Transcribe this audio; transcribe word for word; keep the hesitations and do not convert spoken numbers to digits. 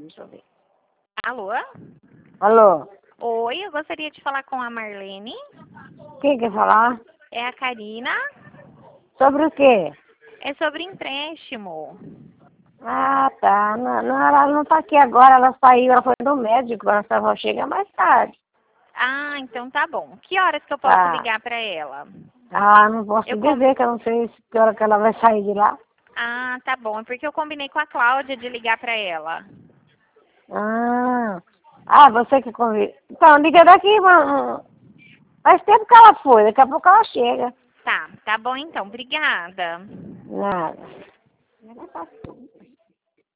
deixa eu ver. Alô? Alô? Oi, eu gostaria de falar com a Marlene. Quem quer falar? É a Karina. Sobre o quê? É sobre empréstimo. Ah, tá. Não, não, ela não tá aqui agora, ela saiu, ela foi no médico, ela só vai chegar mais tarde. Ah, então tá bom. Que horas que eu posso Tá. ligar para ela? Ah, não posso Eu dizer com... que eu não sei se que hora que ela vai sair de lá. Ah, tá bom. É porque eu combinei com a Cláudia de ligar para ela. Ah, ah, você que convida. Então, liga daqui, mano. Faz tempo que ela foi, daqui a pouco ela chega. Tá, tá bom então. Obrigada. Nada.